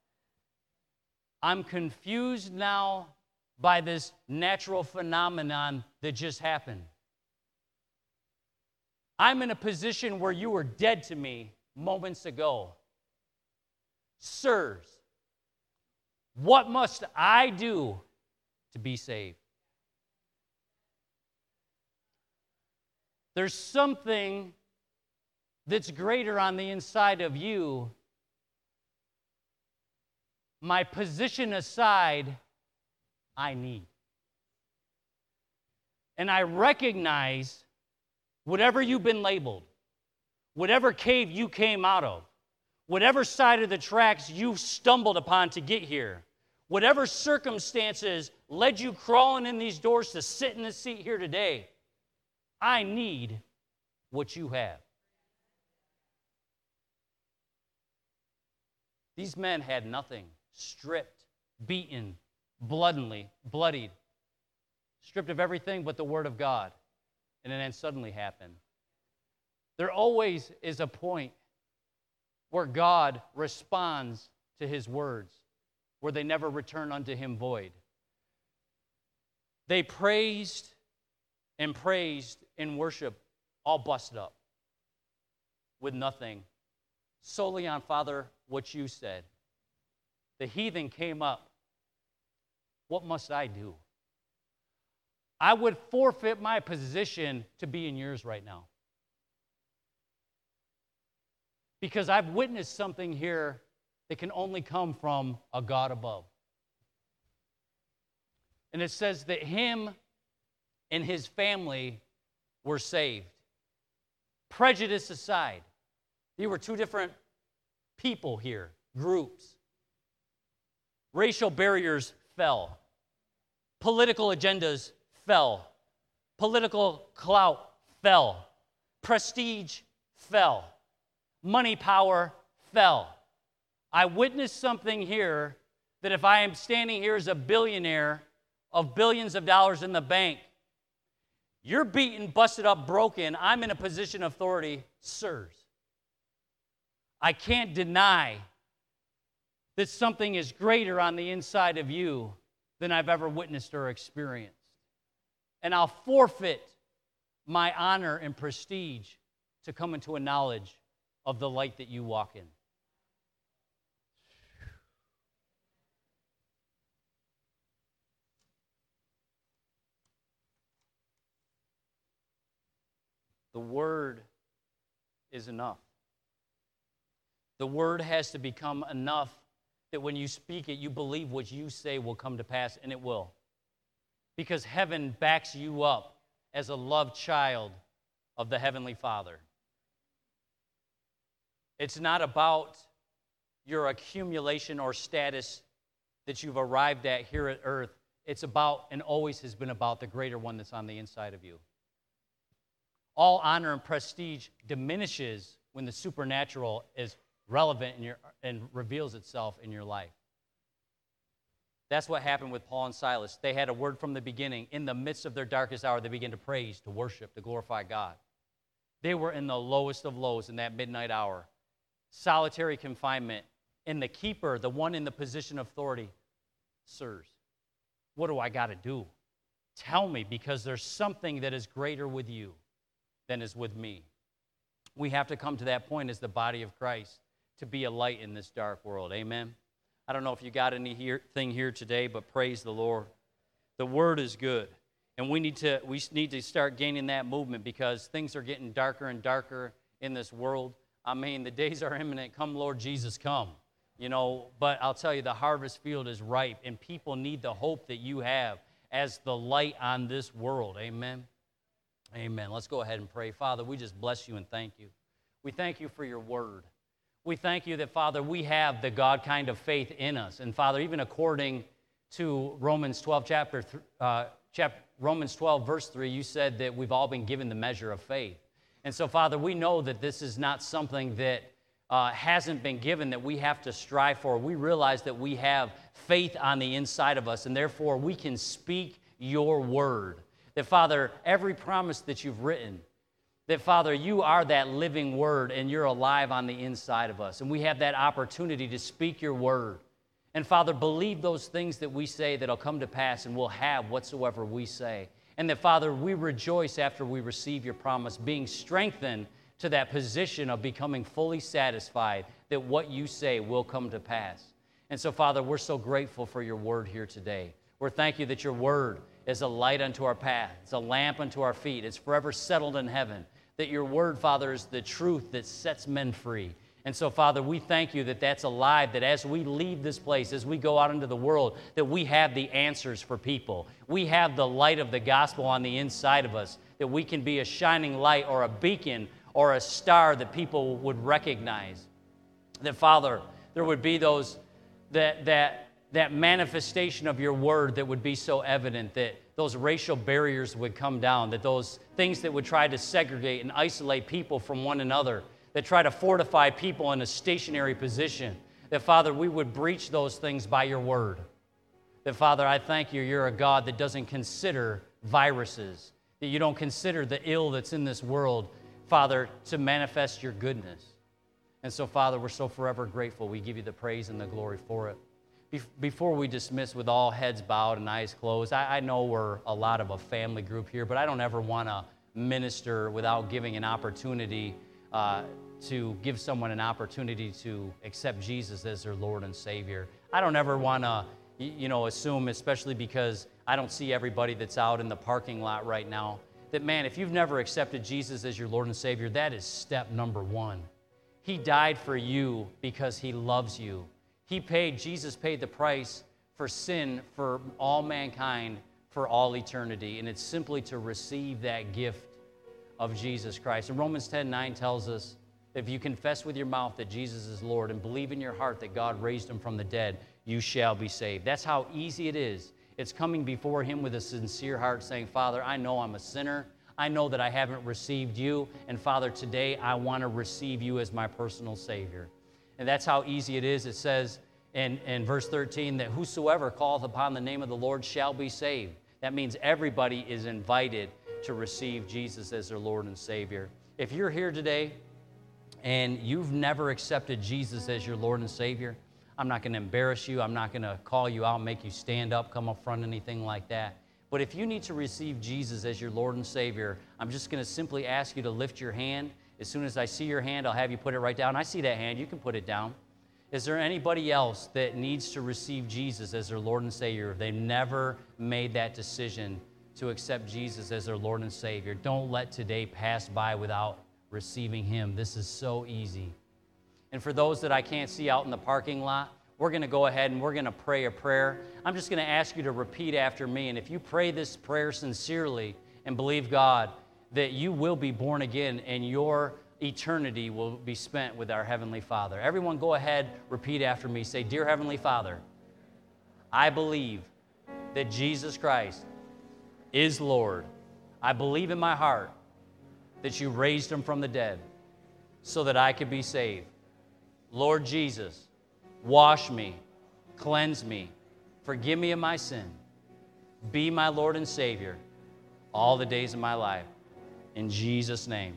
I'm confused now by this natural phenomenon that just happened. I'm in a position where you were dead to me moments ago. Sirs, what must I do to be saved? There's something that's greater on the inside of you. My position aside, I need. And I recognize whatever you've been labeled, whatever cave you came out of, whatever side of the tracks you stumbled upon to get here, whatever circumstances led you crawling in these doors to sit in this seat here today, I need what you have. These men had nothing. Stripped, beaten, bloodied, stripped of everything but the word of God. And then suddenly happened. There always is a point where God responds to his words, where they never return unto him void. They praised in worship, all busted up with nothing, solely on, Father, what you said. The heathen came up. What must I do? I would forfeit my position to be in yours right now. Because I've witnessed something here that can only come from a God above. And it says that him and his family were saved. Prejudice aside, there were two different people here, groups. Racial barriers fell. Political agendas fell. Political clout fell. Prestige fell. Money power fell. I witnessed something here that if I am standing here as a billionaire of billions of dollars in the bank, you're beaten, busted up, broken, I'm in a position of authority, sirs. I can't deny that something is greater on the inside of you than I've ever witnessed or experienced. And I'll forfeit my honor and prestige to come into a knowledge of the light that you walk in. The word is enough. The word has to become enough that when you speak it, you believe what you say will come to pass, and it will. Because heaven backs you up as a loved child of the Heavenly Father. It's not about your accumulation or status that you've arrived at here at earth. It's about, and always has been about, the greater one that's on the inside of you. All honor and prestige diminishes when the supernatural is relevant and reveals itself in your life. That's what happened with Paul and Silas. They had a word from the beginning. In the midst of their darkest hour, they began to praise, to worship, to glorify God. They were in the lowest of lows in that midnight hour. Solitary confinement. And the keeper, the one in the position of authority, sirs, what do I got to do? Tell me, because there's something that is greater with you than is with me. We have to come to that point as the body of Christ to be a light in this dark world. Amen? I don't know if you got anything here today, but praise the Lord. The word is good. And we need to start gaining that movement, because things are getting darker and darker in this world. I mean, the days are imminent. Come, Lord Jesus, come. But I'll tell you, the harvest field is ripe, and people need the hope that you have as the light on this world. Amen? Amen. Let's go ahead and pray. Father, we just bless you and thank you. We thank you for your word. We thank you that, Father, we have the God kind of faith in us. And, Father, even according to Romans 12, Romans 12, verse 3, you said that we've all been given the measure of faith. And so, Father, we know that this is not something that hasn't been given, that we have to strive for. We realize that we have faith on the inside of us, and therefore we can speak your word. That, Father, every promise that you've written, that, Father, you are that living word, and you're alive on the inside of us. And we have that opportunity to speak your word. And, Father, believe those things that we say that'll come to pass, and we'll have whatsoever we say. And that, Father, we rejoice after we receive your promise, being strengthened to that position of becoming fully satisfied that what you say will come to pass. And so, Father, we're so grateful for your word here today. We're thank you that your word is a light unto our path. It's a lamp unto our feet. It's forever settled in heaven. That your word, Father, is the truth that sets men free. And so, Father, we thank you that that's alive, that as we leave this place, as we go out into the world, that we have the answers for people. We have the light of the gospel on the inside of us, that we can be a shining light or a beacon or a star that people would recognize. That, Father, there would be those, that manifestation of your word that would be so evident, that those racial barriers would come down, that those things that would try to segregate and isolate people from one another, that try to fortify people in a stationary position, that, Father, we would breach those things by your word. That, Father, I thank you, you're a God that doesn't consider viruses, that you don't consider the ill that's in this world, Father, to manifest your goodness. And so, Father, we're so forever grateful. We give you the praise and the glory for it. Before we dismiss with all heads bowed and eyes closed, I know we're a lot of a family group here, but I don't ever want to minister without giving an opportunity to give someone an opportunity to accept Jesus as their Lord and Savior. I don't ever want to, assume, especially because I don't see everybody that's out in the parking lot right now, that, man, if you've never accepted Jesus as your Lord and Savior, that is step number one. He died for you because he loves you. Jesus paid the price for sin for all mankind for all eternity, and it's simply to receive that gift of Jesus Christ. And Romans 10:9 tells us that if you confess with your mouth that Jesus is Lord and believe in your heart that God raised him from the dead, you shall be saved. That's how easy it is. It's coming before him with a sincere heart saying, Father, I know I'm a sinner. I know that I haven't received you. And Father, today I want to receive you as my personal Savior. And that's how easy it is. It says in verse 13 that whosoever calleth upon the name of the Lord shall be saved. That means everybody is invited to receive Jesus as their Lord and Savior. If you're here today and you've never accepted Jesus as your Lord and Savior, I'm not going to embarrass you. I'm not going to call you out, make you stand up, come up front, anything like that. But if you need to receive Jesus as your Lord and Savior, I'm just going to simply ask you to lift your hand. As soon as I see your hand, I'll have you put it right down. I see that hand. You can put it down. Is there anybody else that needs to receive Jesus as their Lord and Savior? If they've never made that decision to accept Jesus as their Lord and Savior, don't let today pass by without receiving him. This is so easy. And for those that I can't see out in the parking lot, we're going to go ahead and we're going to pray a prayer. I'm just going to ask you to repeat after me. And if you pray this prayer sincerely and believe God that you will be born again and your eternity will be spent with our Heavenly Father. Everyone go ahead, repeat after me. Say, Dear Heavenly Father, I believe that Jesus Christ is Lord. I believe in my heart that you raised him from the dead so that I could be saved. Lord Jesus, wash me, cleanse me, forgive me of my sin. Be my Lord and Savior all the days of my life. In Jesus' name,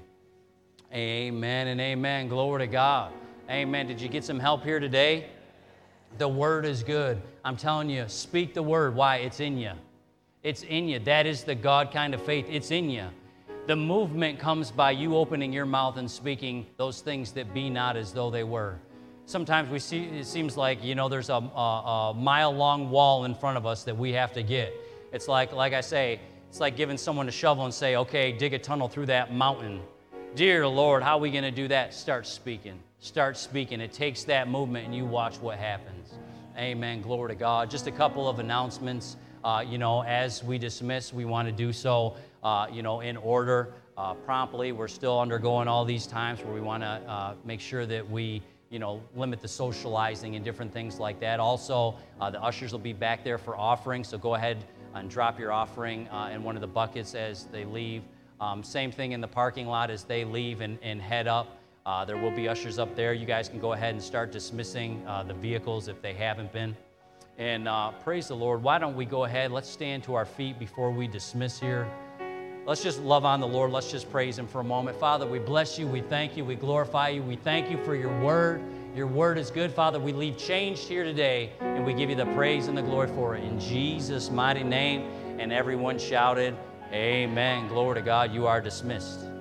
amen and amen. Glory to God. Amen. Did you get some help here today? The Word is good. I'm telling you, speak the Word. Why? It's in you. It's in you. That is the God kind of faith. It's in you. The movement comes by you opening your mouth and speaking those things that be not as though they were. Sometimes we see, it seems like, there's a mile-long wall in front of us that we have to get. It's like I say, it's like giving someone a shovel and say, okay, dig a tunnel through that mountain. Dear Lord, how are we going to do that? Start speaking. Start speaking. It takes that movement, and you watch what happens. Amen. Glory to God. Just a couple of announcements. As we dismiss, we want to do so, in order, promptly. We're still undergoing all these times where we want to make sure that we, limit the socializing and different things like that. Also, the ushers will be back there for offering, so go ahead and drop your offering in one of the buckets as they leave. Same thing in the parking lot as they leave and head up. There will be ushers up there. You guys can go ahead and start dismissing the vehicles if they haven't been. And praise the Lord. Why don't we go ahead? Let's stand to our feet before we dismiss here. Let's just love on the Lord. Let's just praise him for a moment. Father, we bless you. We thank you. We glorify you. We thank you for your word. Your word is good, Father. We leave changed here today, and we give you the praise and the glory for it. In Jesus' mighty name, and everyone shouted, amen. Glory to God. You are dismissed.